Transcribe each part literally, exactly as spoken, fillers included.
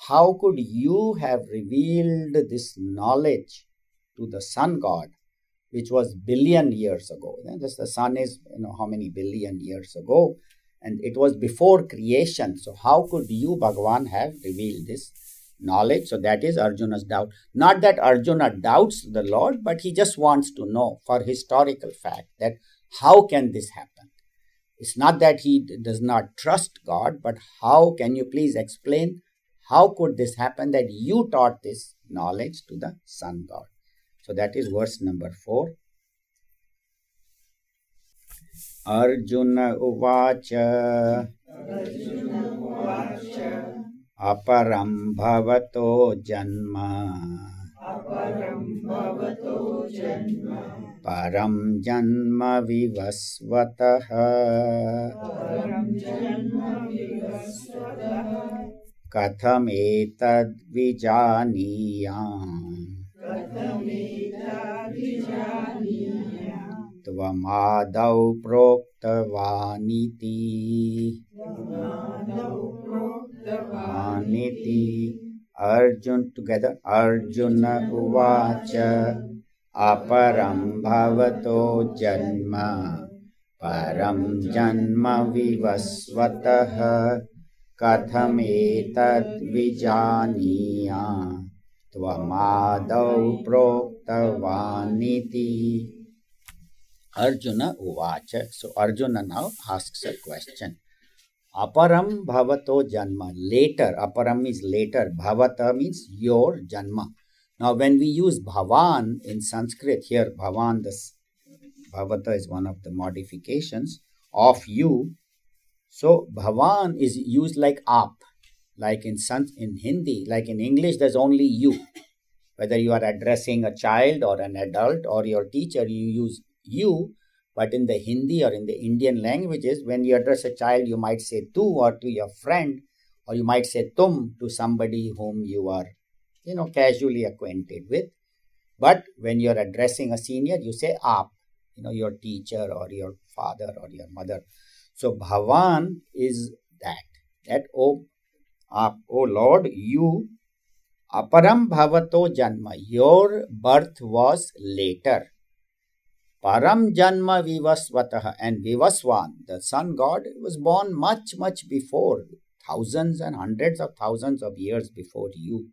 how could you have revealed this knowledge to the sun god, which was billion years ago? Just the sun is, you know, how many billion years ago, and it was before creation. So how could you, Bhagavan, have revealed this knowledge? So that is Arjuna's doubt. Not that Arjuna doubts the Lord, but he just wants to know for historical fact that how can this happen? It's not that he does not trust God, but how can you please explain how could this happen that you taught this knowledge to the sun god? So that is verse number four. Arjuna uvacha aparam bhavato janma param janma vivasvataha katham etad vijaniyam tvamadau proktavaniti vaniti. Arjun together. Arjuna uvacha aparam bhavato janma param janma vivasvataha katham etad vijaniya tvamadau proktavaniti. Arjuna uvacha. So Arjuna now asks a question. Aparam bhavato janma. Later. Aparam means later. Bhavata means your janma. Now when we use bhavan in Sanskrit, here bhavan, this bhavata is one of the modifications of you. So bhavan is used like aap. Like in San, in Hindi, like in English, there's only you. Whether you are addressing a child or an adult or your teacher, you use you. But in the Hindi or in the Indian languages, when you address a child, you might say tu, or to your friend, or you might say tum to somebody whom you are, you know, casually acquainted with. But when you're addressing a senior, you say aap, you know, your teacher or your father or your mother. So bhavan is that. That, oh, aap, oh Lord, you, aparam bhavato janma, your birth was later. Param janma vivasvataha, and Vivaswan, the sun god, was born much, much before, thousands and hundreds of thousands of years before you.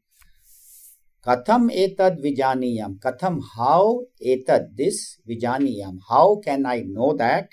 Katham etad vijaniyam, katham, how etad, this vijaniyam, how can I know that?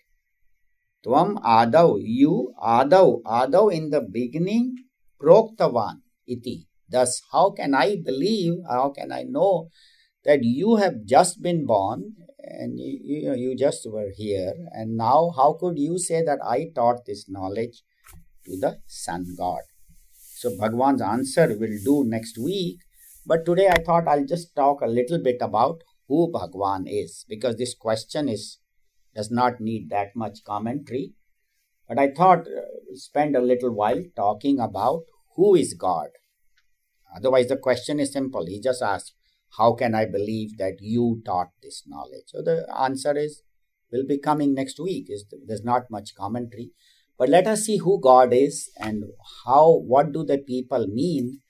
Tvam adau, you, adau, adau in the beginning, proktavan iti. Thus, how can I believe, how can I know that you have just been born and you, you, you just were here, and now how could you say that I taught this knowledge to the sun god? So Bhagwan's answer will do next week, but today I thought I'll just talk a little bit about who Bhagwan is, because this question is does not need that much commentary. But I thought uh, spend a little while talking about who is God. Otherwise the question is simple. He just asked, how can I believe that you taught this knowledge? So the answer is, will be coming next week. Is There's not much commentary. But let us see who God is and how, what do the people mean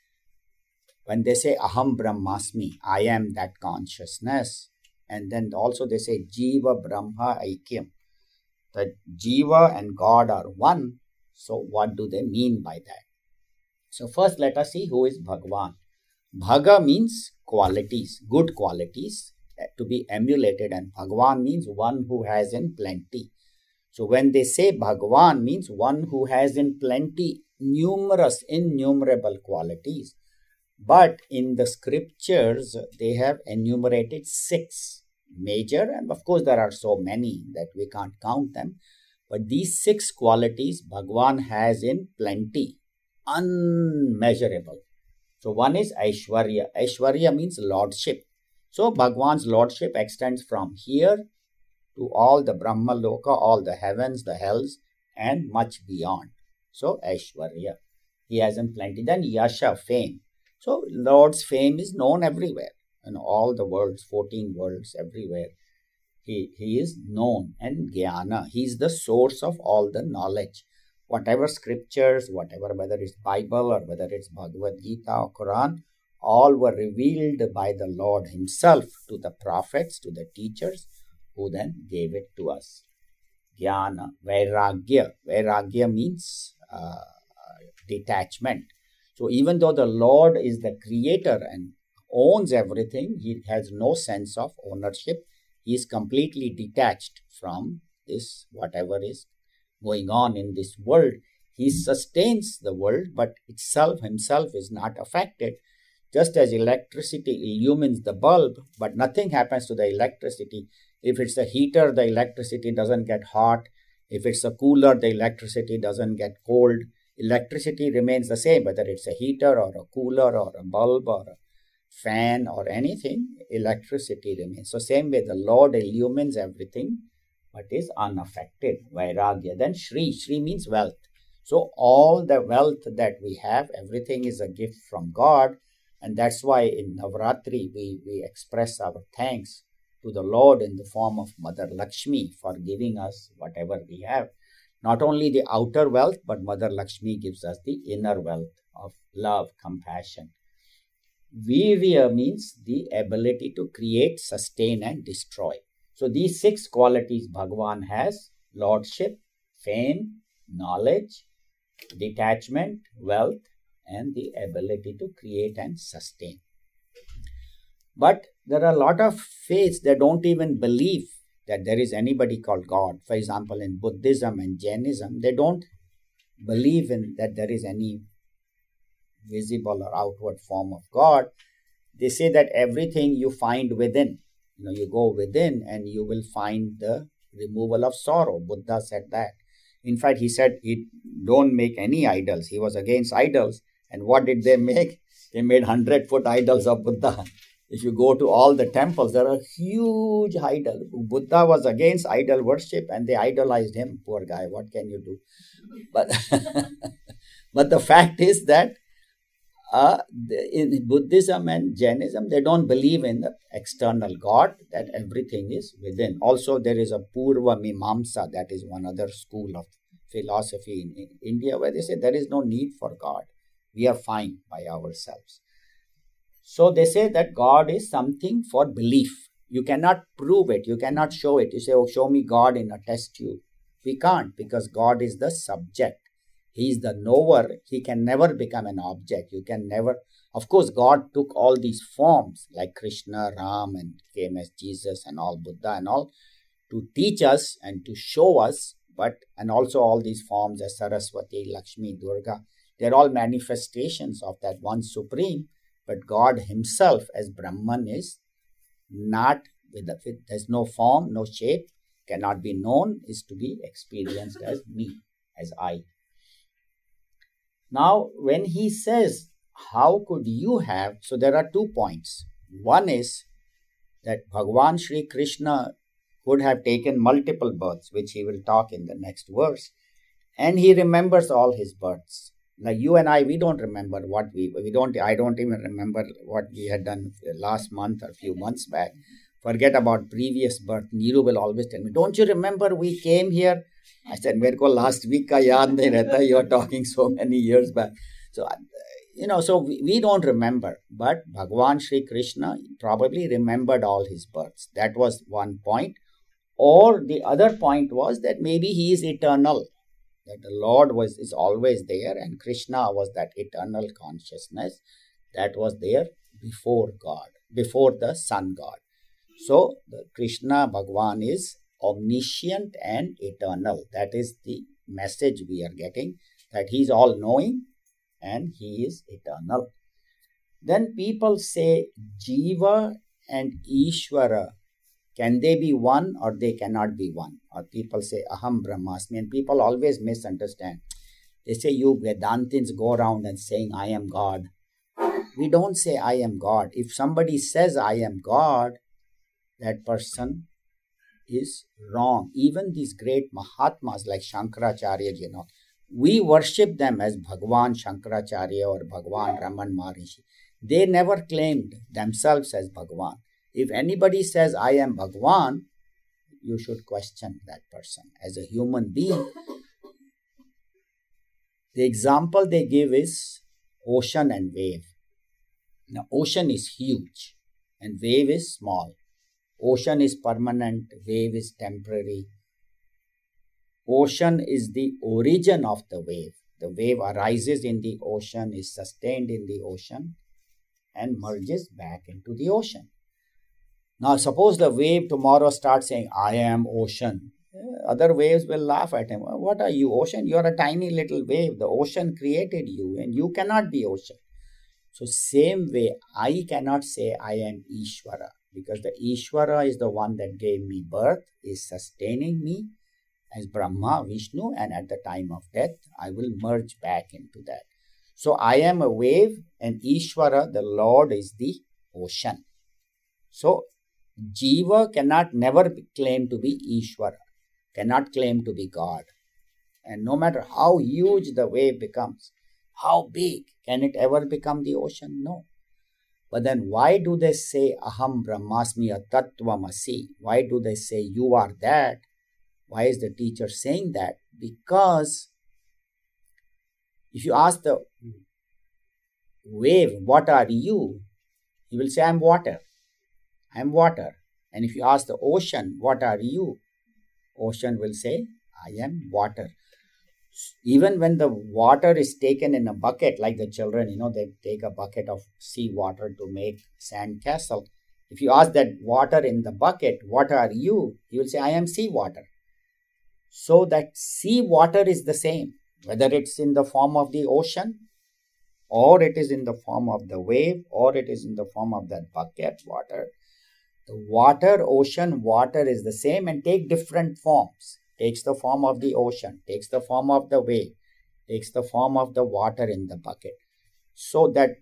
when they say Aham Brahmasmi, I am that consciousness. And then also they say Jiva Brahma Aikyam, that Jiva and God are one. So what do they mean by that? So first let us see who is Bhagwan. Bhaga means qualities, good qualities to be emulated, and Bhagwan means one who has in plenty. So when they say Bhagwan means one who has in plenty numerous, innumerable qualities. But in the scriptures, they have enumerated six major, and of course there are so many that we can't count them. But these six qualities Bhagwan has in plenty, unmeasurable. So one is Aishwarya. Aishwarya means lordship. So Bhagwan's lordship extends from here to all the Brahma Loka, all the heavens, the hells, and much beyond. So Aishwarya, he has in plenty. Then Yasha, fame. So Lord's fame is known everywhere, in all the worlds, fourteen worlds, everywhere. He, he is known. And Jnana, he is the source of all the knowledge. whatever scriptures, whatever, whether it's Bible or whether it's Bhagavad Gita or Quran, all were revealed by the Lord himself to the prophets, to the teachers, who then gave it to us. Jnana, Vairagya. Vairagya means uh, detachment. So even though the Lord is the creator and owns everything, he has no sense of ownership. He is completely detached from this, whatever is going on in this world. He sustains the world, but itself, himself is not affected. Just as electricity illumines the bulb, but nothing happens to the electricity. If it's a heater, the electricity doesn't get hot. If it's a cooler, the electricity doesn't get cold. Electricity remains the same, whether it's a heater or a cooler or a bulb or a fan or anything, electricity remains. So same way, the Lord illumines everything, but is unaffected. Vairagya. Then Shri. Shri means wealth. So all the wealth that we have, everything is a gift from God. And that's why in Navratri, we, we express our thanks to the Lord in the form of Mother Lakshmi for giving us whatever we have. Not only the outer wealth, but Mother Lakshmi gives us the inner wealth of love, compassion. Virya means the ability to create, sustain, and destroy. So these six qualities Bhagavan has: lordship, fame, knowledge, detachment, wealth, and the ability to create and sustain. But there are a lot of faiths that don't even believe that there is anybody called God. For example, in Buddhism and Jainism, they don't believe in that there is any visible or outward form of God. They say that everything you find within, you know, you go within and you will find the removal of sorrow. Buddha said that. In fact, he said he don't make any idols. He was against idols. And what did they make? They made hundred-foot idols of Buddha. If you go to all the temples, there are huge idols. Buddha was against idol worship and they idolized him. Poor guy, what can you do? But, but the fact is that uh, in Buddhism and Jainism, they don't believe in the external God, that everything is within. Also, there is a Purva Mimamsa, that is one other school of philosophy in, in India, where they say there is no need for God. We are fine by ourselves. So they say that God is something for belief. You cannot prove it. You cannot show it. You say, oh, show me God in a test tube. We can't, because God is the subject. He is the knower. He can never become an object. You can never. Of course, God took all these forms like Krishna, Ram, and came as Jesus and all, Buddha and all, to teach us and to show us. But, and also all these forms as Saraswati, Lakshmi, Durga, they're all manifestations of that one supreme. But God himself as Brahman is not, with the, with, there's no form, no shape, cannot be known, is to be experienced as me, as I. Now, when he says, how could you have, so there are two points. One is that Bhagavan Sri Krishna could have taken multiple births, which he will talk in the next verse, and he remembers all his births. Like you and I, we don't remember what we, we don't, I don't even remember what we had done last month or a few months back. Forget about previous birth. Neeru will always tell me, don't you remember we came here? I said, Merko last week ka yaad nahi rehta, you are talking so many years back. So, you know, so we, we don't remember. But Bhagavan Sri Krishna probably remembered all his births. That was one point. Or the other point was that maybe he is eternal. That the Lord was is always there, and Krishna was that eternal consciousness that was there before God, before the Sun God. So the Krishna Bhagavan is omniscient and eternal. That is the message we are getting, that he is all-knowing and he is eternal. Then people say Jiva and Ishvara, can they be one or they cannot be one? Or people say Aham Brahmasmi, and people always misunderstand. They say you Vedantins go around and saying I am God. We don't say I am God. If somebody says I am God, that person is wrong. Even these great Mahatmas like Shankaracharya, you know, we worship them as Bhagavan Shankaracharya or Bhagavan Raman Maharishi. They never claimed themselves as Bhagavan. If anybody says, I am Bhagavan, you should question that person. As a human being, The example they give is ocean and wave. Now, ocean is huge and wave is small. Ocean is permanent, wave is temporary. Ocean is the origin of the wave. The wave arises in the ocean, is sustained in the ocean, and merges back into the ocean. Now, suppose the wave tomorrow starts saying, I am ocean. Other waves will laugh at him. What are you, ocean? You are a tiny little wave. The ocean created you and you cannot be ocean. So, same way, I cannot say I am Ishvara, because the Ishvara is the one that gave me birth, is sustaining me as Brahma, Vishnu, and at the time of death, I will merge back into that. So, I am a wave and Ishvara, the Lord, is the ocean. So, Jiva cannot never claim to be Ishvara, cannot claim to be God. And no matter how huge the wave becomes, how big, can it ever become the ocean? No. But then why do they say Aham Brahmasmi Tatvamasi? Why do they say you are that? Why is the teacher saying that? Because if you ask the wave, what are you? He will say, I am water. I am water. And if you ask the ocean, what are you? Ocean will say, I am water. Even when the water is taken in a bucket, like the children, you know, they take a bucket of sea water to make sand castle. If you ask that water in the bucket, what are you? He will say, I am sea water. So that sea water is the same, whether it's in the form of the ocean, or it is in the form of the wave, or it is in the form of that bucket water. The water, ocean, water is the same and take different forms. Takes the form of the ocean, takes the form of the wave, takes the form of the water in the bucket. So that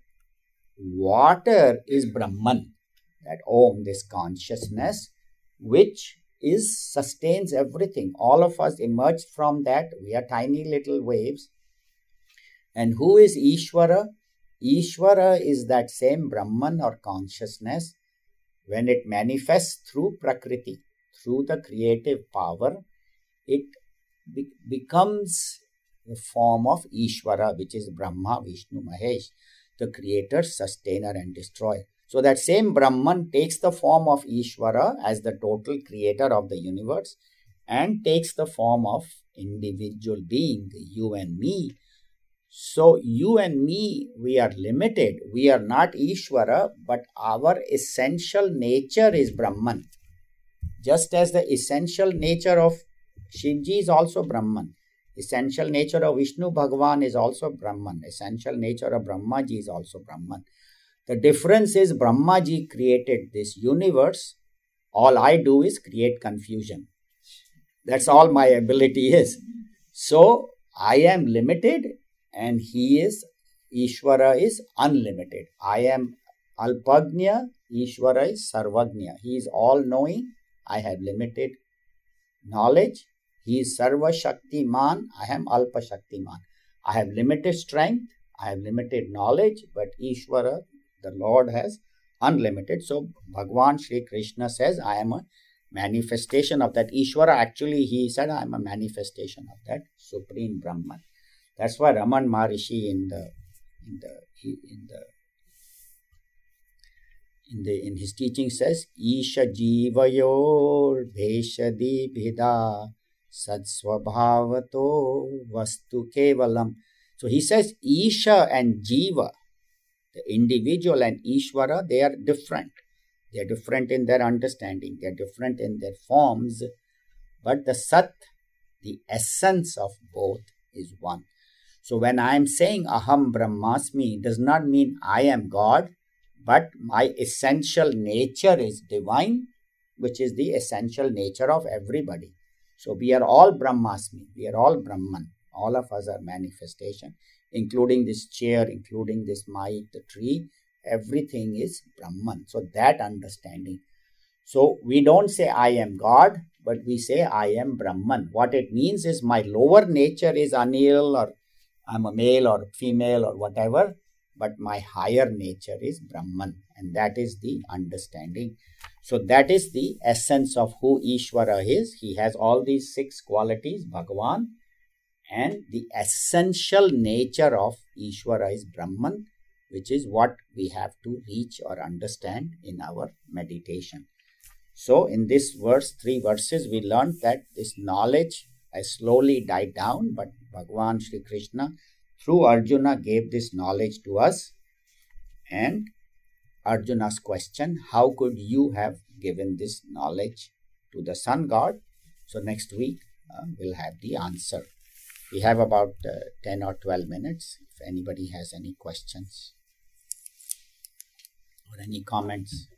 water is Brahman, that Om, this consciousness, which is sustains everything. All of us emerged from that. We are tiny little waves. And who is Ishvara? Ishvara is that same Brahman or consciousness when it manifests through Prakriti, through the creative power. It be- becomes the form of Ishvara, which is Brahma, Vishnu, Mahesh, the creator, sustainer, and destroyer. So that same Brahman takes the form of Ishvara as the total creator of the universe and takes the form of individual being, you and me. So you and me, we are limited. We are not Ishvara, but our essential nature is Brahman. Just as the essential nature of Shivji is also Brahman. Essential nature of Vishnu Bhagavan is also Brahman. Essential nature of Brahmaji is also Brahman. The difference is Brahmaji created this universe. All I do is create confusion. That's all my ability is. So I am limited and he is, Ishvara is unlimited. I am Alpagnya, Ishvara is Sarvagnya. He is all-knowing. I have limited knowledge. He is Sarva Shaktiman. I am Alpa Shaktiman. I have limited strength. I have limited knowledge. But Ishvara, the Lord, has unlimited. So Bhagavan Shri Krishna says, I am a manifestation of that. Ishvara, actually, he said, I am a manifestation of that Supreme Brahman. That's why Raman Maharishi in the in the in the in the in his teaching says, Isha Jivayor Bheshadi Bhida Sadsvabhavato Vastu Kevalam. So he says Isha and Jiva, the individual, and Ishvara, they are different. They are different in their understanding. They are different in their forms. But the Sat, the essence of both, is one. So when I am saying Aham Brahmasmi, does not mean I am God, but my essential nature is divine, which is the essential nature of everybody. So we are all Brahmasmi, we are all Brahman. All of us are manifestation, including this chair, including this mic, the tree, everything is Brahman. So that understanding. So we don't say I am God, but we say I am Brahman. What it means is my lower nature is Anil, or I'm a male or female or whatever, but my higher nature is Brahman, and that is the understanding. So that is the essence of who Ishvara is. He has all these six qualities, Bhagavan, and the essential nature of Ishvara is Brahman, which is what we have to reach or understand in our meditation. So in this verse, three verses, we learned that this knowledge has slowly died down, but Bhagavan Sri Krishna through Arjuna gave this knowledge to us. And Arjuna's question, how could you have given this knowledge to the sun god? So next week uh, we'll have the answer. We have about uh, ten or twelve minutes. If anybody has any questions or any comments.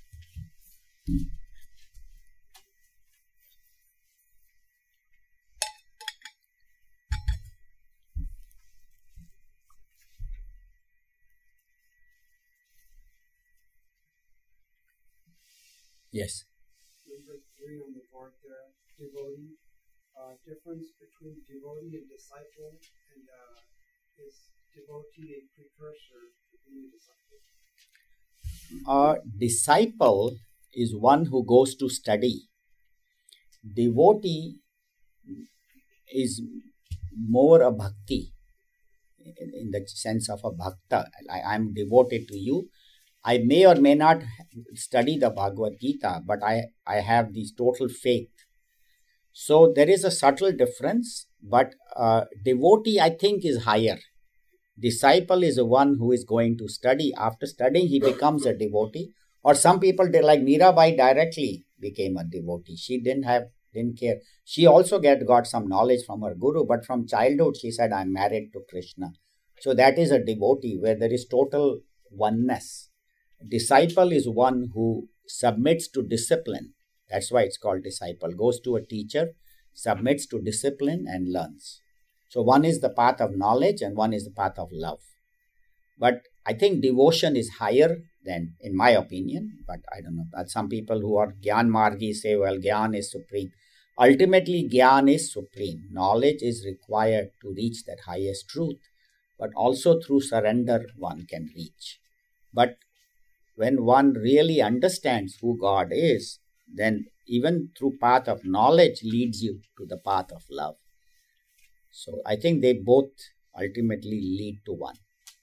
Yes. Number three on the board there, devotee. Uh, difference between devotee and disciple, and uh, is devotee a precursor to being a disciple? A disciple is one who goes to study. Devotee is more a bhakti, in, in the sense of a bhakta. I am devoted to you. I may or may not study the Bhagavad Gita, but I, I have this total faith. So there is a subtle difference, but uh, devotee, I think, is higher. Disciple is the one who is going to study. After studying, he becomes a devotee. Or some people, they like Mirabai directly became a devotee. She didn't have, didn't care. She also get got some knowledge from her guru, but from childhood, she said, I'm married to Krishna. So that is a devotee where there is total oneness. Disciple is one who submits to discipline. That's why it's called disciple. Goes to a teacher, submits to discipline and learns. So one is the path of knowledge and one is the path of love. But I think devotion is higher than, in my opinion, but I don't know. But some people who are Gyan Margi say, well, Gyan is supreme. Ultimately, Gyan is supreme. Knowledge is required to reach that highest truth, but also through surrender one can reach. But when one really understands who God is, then even through path of knowledge leads you to the path of love. So I think they both ultimately lead to one.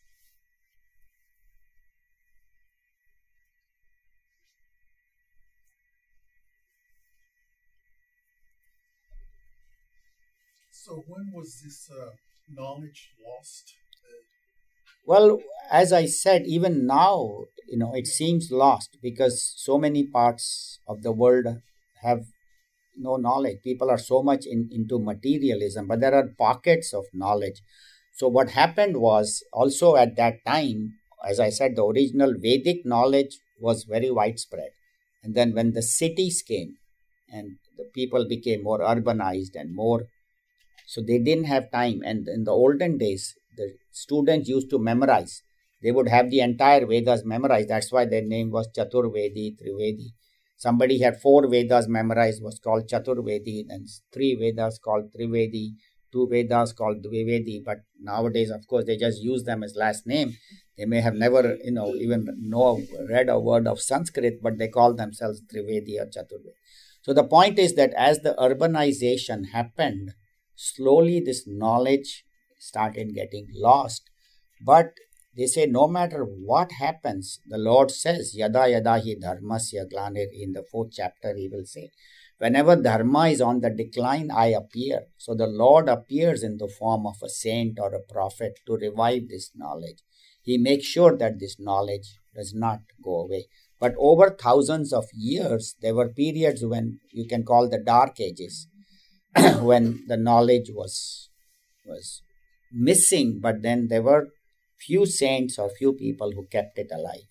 So when was this uh, knowledge lost? Well, as I said, even now, you know, it seems lost because so many parts of the world have no knowledge. People are so much in, into materialism, but there are pockets of knowledge. So what happened was also at that time, as I said, the original Vedic knowledge was very widespread. And then when the cities came and the people became more urbanized and more, so they didn't have time. And in the olden days, the students used to memorize. They would have the entire Vedas memorized. That's why their name was Chaturvedi, Trivedi. Somebody had four Vedas memorized, was called Chaturvedi, and three Vedas called Trivedi, two Vedas called Dvivedi. But nowadays, of course, they just use them as last name. They may have never, you know, even know, read a word of Sanskrit, but they call themselves Trivedi or Chaturvedi. So the point is that as the urbanization happened, slowly this knowledge started getting lost. But they say no matter what happens, the Lord says, Yada yada hi dharmasya glanir, in the fourth chapter he will say, whenever dharma is on the decline, I appear. So the Lord appears in the form of a saint or a prophet to revive this knowledge. He makes sure that this knowledge does not go away. But over thousands of years, there were periods when you can call the dark ages, when the knowledge was was missing, but then there were few saints or few people who kept it alive.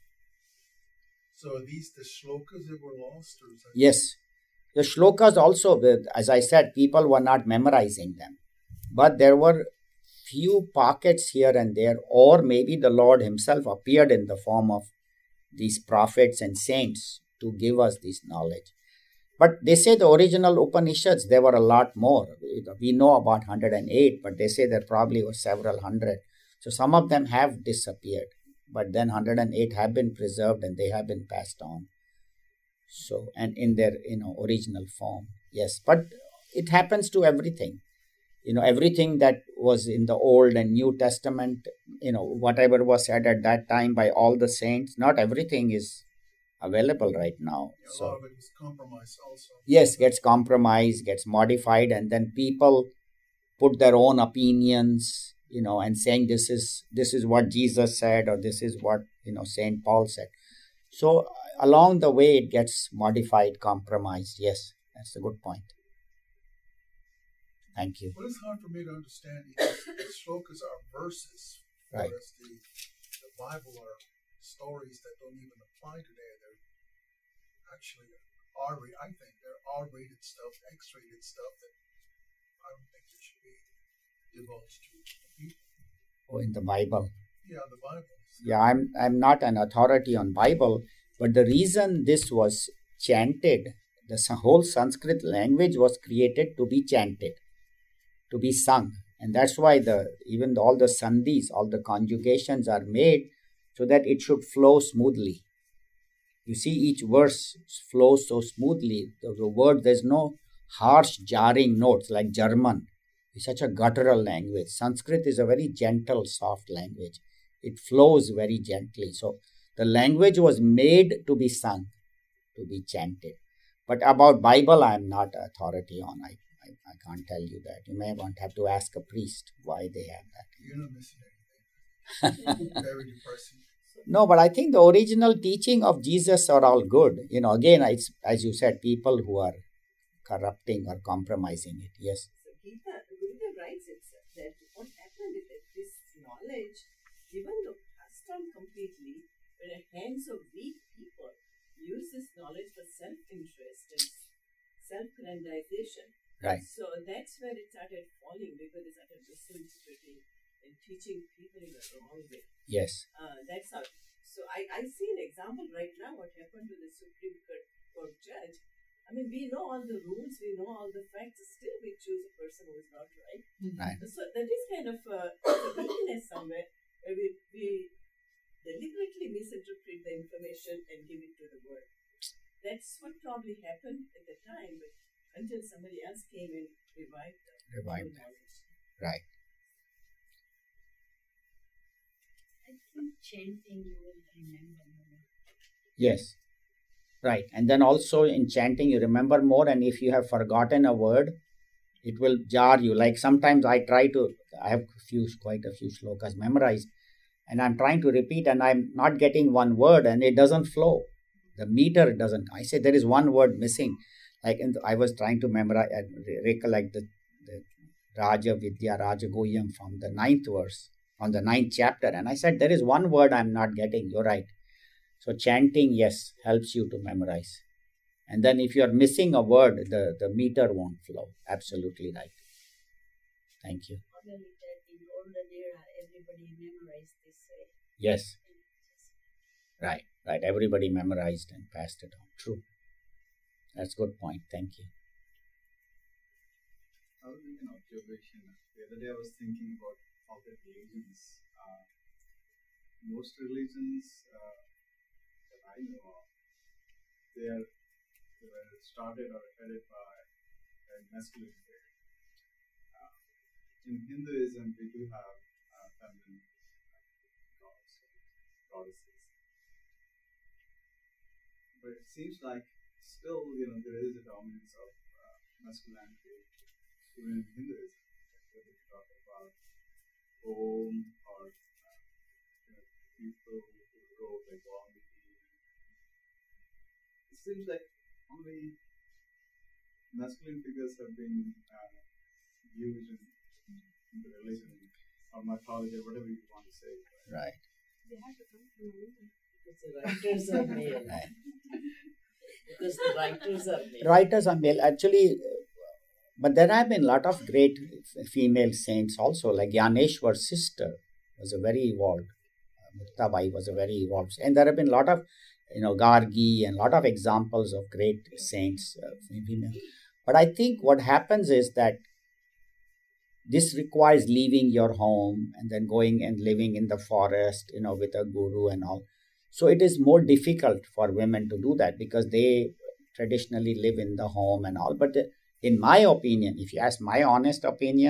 So are these the shlokas that were lost? Or is that Yes. The shlokas also, as I said, people were not memorizing them. But there were few pockets here and there, or maybe the Lord himself appeared in the form of these prophets and saints to give us this knowledge. But they say the original Upanishads, there were a lot more. We know about one hundred eight, but they say there probably were several hundred. So some of them have disappeared, but then one hundred eight have been preserved and they have been passed on. So, and in their, you know, original form. Yes, but it happens to everything. you know, everything that was in the Old and New Testament, you know, whatever was said at that time by all the saints, not everything is available right now. Yeah, a So lot of it was compromised also. yes, gets compromised, gets modified, and then people put their own opinions, you know, and saying this is this is what Jesus said, or this is what, you know, Saint Paul said. So along the way it gets modified, compromised. Yes, that's a good point. Thank you. What is hard for me to understand is the shlokas are verses, Right. whereas the, the Bible are stories that don't even apply today. They're actually R-rated. I think they're R-rated stuff, X-rated stuff that I don't think it should be divulged to the people. Oh, in the Bible. Yeah, the Bible. Yeah, I'm I'm not an authority on Bible, but the reason this was chanted, the s- whole Sanskrit language was created to be chanted, to be sung, and that's why the even all the sandhis, all the conjugations are made so that it should flow smoothly. You see, each verse flows so smoothly. The, the word, there's no harsh, jarring notes like German. It's such a guttural language. Sanskrit is a very gentle, soft language. It flows very gently. So the language was made to be sung, to be chanted. But about Bible, I am not authority on. I, I, I can't tell you that. You may want to have to ask a priest why they have that. You're not missing anything. Very depressing. No, but I think the original teaching of Jesus are all good. You know, again, it's, as you said, people who are corrupting or compromising it. Yes. So Gita, Gurudev writes itself that what happened is that this knowledge, even though passed on completely, when the hands of weak people use this knowledge for self-interest and self-grandization. Right. So that's where it started falling, because they started misinterpreting and teaching people in the wrong way. Yes. Uh, that's how. So I, I see an example right now what happened to the Supreme Court, Court judge. I mean, we know all the rules, we know all the facts, still we choose a person who is not right. Right. So that is kind of a, a weakness somewhere where we, we deliberately misinterpret the information and give it to the world. That's what probably happened at the time, but until somebody else came and revived the Revived the knowledge. Right. I think chanting you will remember more. Yes. Right. And then also in chanting, you remember more. And if you have forgotten a word, it will jar you. Like sometimes I try to, I have a few, quite a few shlokas memorized, and I'm trying to repeat and I'm not getting one word and it doesn't flow. The meter doesn't. I say there is one word missing. Like in the, I was trying to memorize, uh, recollect the, the Raja Vidya, Raja Goyam from the ninth verse, on the ninth chapter. And I said, there is one word I'm not getting. You're right. So chanting, yes, helps you to memorize. And then if you're missing a word, the, the meter won't flow. Absolutely right. Thank you. Probably that in olden era, everybody memorized this way. Yes. Right, right. Everybody memorized and passed it on. True. That's a good point. Thank you. I was making an observation. The other day I was thinking about all the religions. Uh, most religions uh, that I know of, they are they were started or headed by a masculine figure. Uh, in Hinduism, we do have uh, feminine gods, goddesses, but it seems like still, you know, there is a dominance of uh, masculinity even in Hinduism. Whether you talk about Om or uh, you know, people who wrote like Valmiki, it seems like only masculine figures have been uh, used in, in the religion or mythology or whatever you want to say. Right. They have to come from women because the writers are male. Right. Because the writers are male. Writers are male. Actually, but there have been a lot of great female saints also, like Yaneshwar's sister was a very evolved. Muktabai was a very evolved. And there have been a lot of, you know, Gargi and a lot of examples of great saints, uh, female. But I think what happens is that this requires leaving your home and then going and living in the forest, you know, with a guru and all. So it is more difficult for women to do that because they traditionally live in the home and all. But in my opinion, if you ask my honest opinion,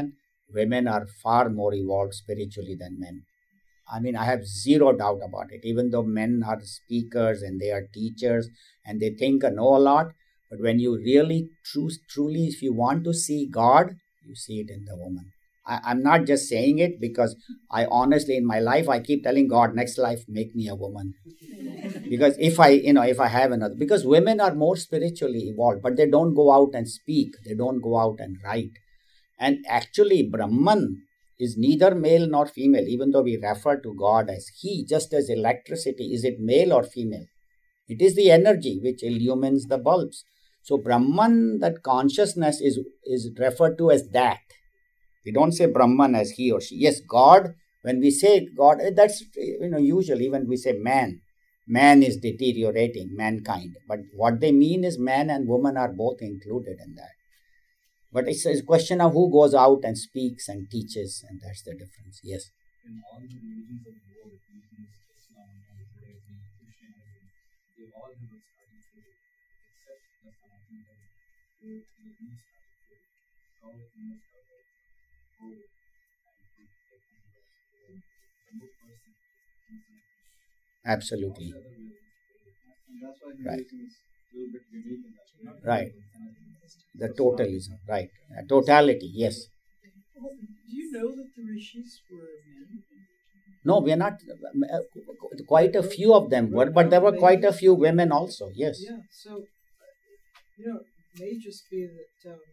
women are far more evolved spiritually than men. I mean, I have zero doubt about it. Even though men are speakers and they are teachers and they think and know a lot, but when you really, true, truly, if you want to see God, you see it in the woman. I, I'm not just saying it because I honestly, in my life, I keep telling God, next life, make me a woman. Because if I, you know, if I have another, because women are more spiritually evolved, but they don't go out and speak. They don't go out and write. And actually, Brahman is neither male nor female, even though we refer to God as he, just as electricity. Is it male or female? It is the energy which illumines the bulbs. So Brahman, that consciousness is, is referred to as that. We don't say Brahman as he or she. Yes, God, when we say God, that's, you know, usually when we say man, man is deteriorating, mankind. But what they mean is man and woman are both included in that. But it's a question of who goes out and speaks and teaches, and that's the difference. Yes. In all the religions of the world, Muslims, Islam, Buddhism, Christianity, they all have a starting theory, except the Sanatana Dharma, where the new starting theory, how you must have a whole and to take on the new person inside. Absolutely. And that's why Right. Hinduism is a little bit unique in that. Not Right. Sanatana. The totalism, right. Uh, totality, yes. Well, do you know that the rishis were men? No, we are not, uh, quite a few of them were, but there were quite a few women also, yes. Yeah, so, you know, it may just be that, um,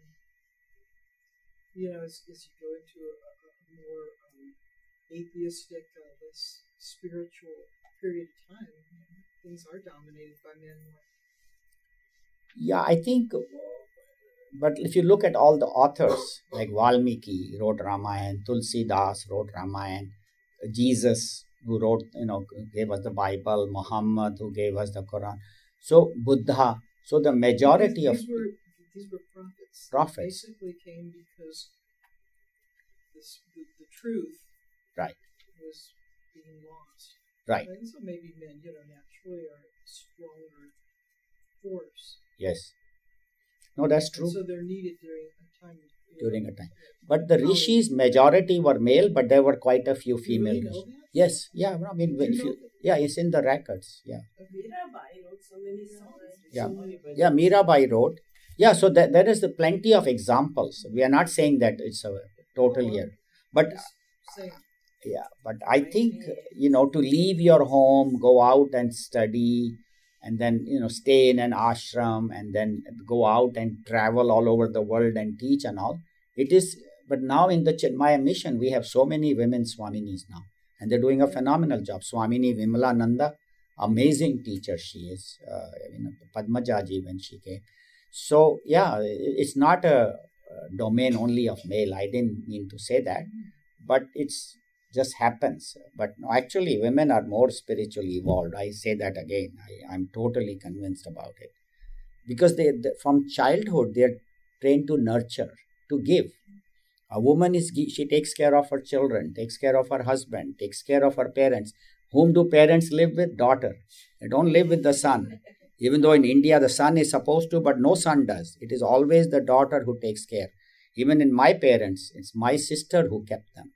you know, as, as you go into a, a more um, atheistic, uh, less spiritual period of time, things are dominated by men more. Yeah, I think, but if you look at all the authors, like Valmiki wrote Ramayana, Tulsi Das wrote Ramayana, Jesus who wrote, you know, gave us the Bible, Muhammad who gave us the Quran. So Buddha, so the majority these, of these were these were prophets. Prophets. They basically came because this, the, the truth Right. was being lost. Right. And so maybe men, you know, naturally are a stronger force. Yes. No, that's true. And so they're needed during a time. you know, During a time. But the rishis, majority were male, but there were quite a few You female really know rishis. that? Yes, yeah, I mean, Did if you you, know that? yeah, it's in the records, yeah. Mirabai wrote so many songs. Yeah. So many Yeah, Mirabai wrote. Yeah, so that, there is the plenty of examples. We are not saying that it's a total here. But Just saying. yeah, but I think, you know, to leave your home, go out and study, and then, you know, stay in an ashram, and then go out and travel all over the world and teach and all. It is, but now in the Chinmaya mission, we have so many women Swaminis now, and they're doing a phenomenal job. Swamini Vimalananda, amazing teacher she is, uh, you know, Padmajaji when she came. So, yeah, it's not a domain only of male. I didn't mean to say that, but it's just happens. But no, actually, women are more spiritually evolved. I say that again. I, I'm totally convinced about it. Because they, they from childhood, they're trained to nurture, to give. A woman is, she takes care of her children, takes care of her husband, takes care of her parents. Whom do parents live with? Daughter. They don't live with the son. Even though in India the son is supposed to, but no son does. It is always the daughter who takes care. Even in my parents, it's my sister who kept them.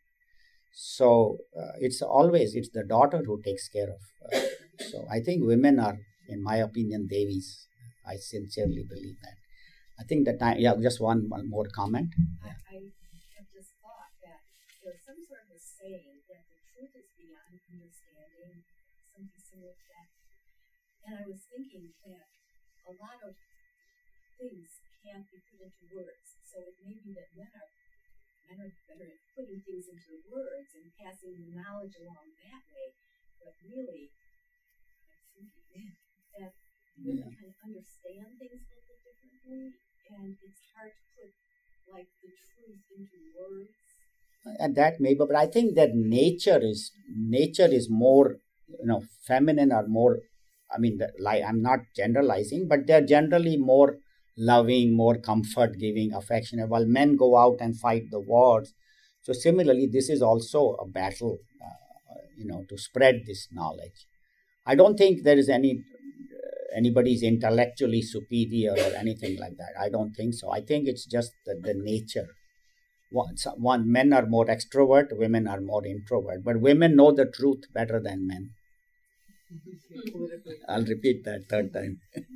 So uh, it's always, it's the daughter who takes care of. Uh, so I think women are, in my opinion, Devis. I sincerely believe that. I think that time, yeah, just one, one more comment. Yeah. I, I have just thought that there's some sort of a saying that the truth is beyond understanding, something similar to that. And I was thinking that a lot of things can't be put into words. So it may be that men are, men are better at putting things into words and passing the knowledge along that way. But really, I'm thinking that women kind of understand things a little bit differently, and it's hard to put like the truth into words. And that may be, but I think that nature is nature is more, you know, feminine or more. I mean, the, like I'm not generalizing, but they're generally more loving, more comfort giving, affectionate. While men go out and fight the wars. So similarly, this is also a battle, uh, you know, to spread this knowledge. I don't think there is any anybody is intellectually superior or anything like that. I don't think so. I think it's just the, the nature one, so- one men are more extrovert, women are more introvert, but women know the truth better than men. Politically. I'll repeat that third time.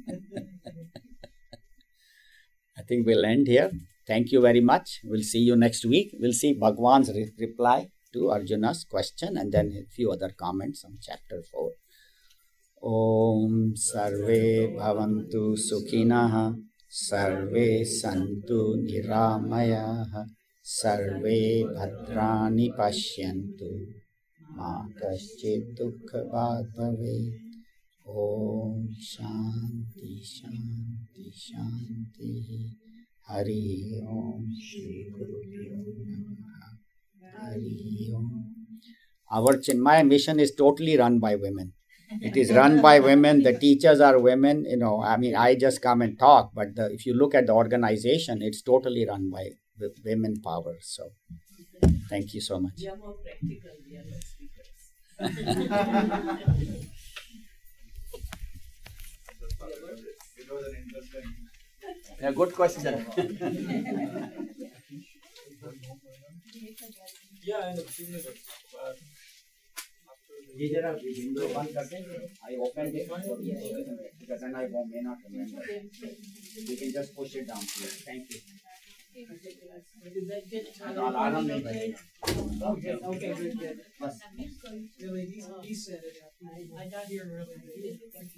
I think we'll end here. Thank you very much. We'll see you next week. We'll see Bhagwan's re- reply to Arjuna's question and then a few other comments on chapter four. Om Sarve Bhavantu Sukhinah Sarve Santu Niramayaha Sarve Bhadrani Pashyantu Ma Kaschid Dukkha Bhag Bhavet. Om Shanti Shanti Shanti. Hari Om Shri Guru Namaha. Hari Om. Our Chinmaya mission is totally run by women. It is run by women. The teachers are women. You know, I mean, I just come and talk, but the, if you look at the organization, it's totally run by w- women power. So, thank you so much. We are more practical, we are not speakers. It was an interesting. A good question. Yeah, in a few minutes. But I opened it because then I may not remember. You can just push it down here. Thank you. Alarm nahi bajega. okay, okay, good, good. Bas. Really, he, he said it. I got here really.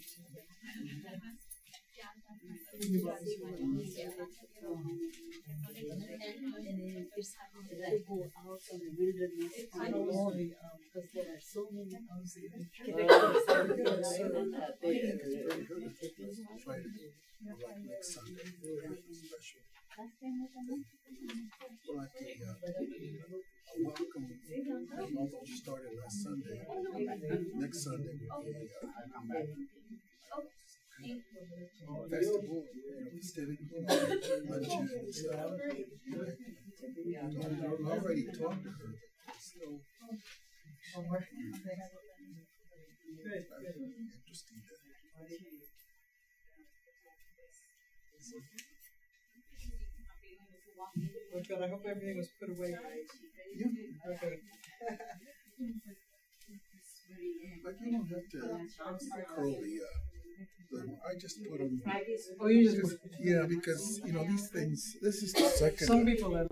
I know, because there are so many Try to like next Sunday. Special. Well, like the uh, welcome which started last Sunday. Next Sunday will be a uh, festival, you know, festivity, luncheon and stuff. I already talked to her. So interesting that. Oh, good. I hope everything was put away right. Yeah. Okay. But you don't have to curl the, uh, the, I just put them, Oh, you just. yeah, because, you know, these things, this is the second. Some people have.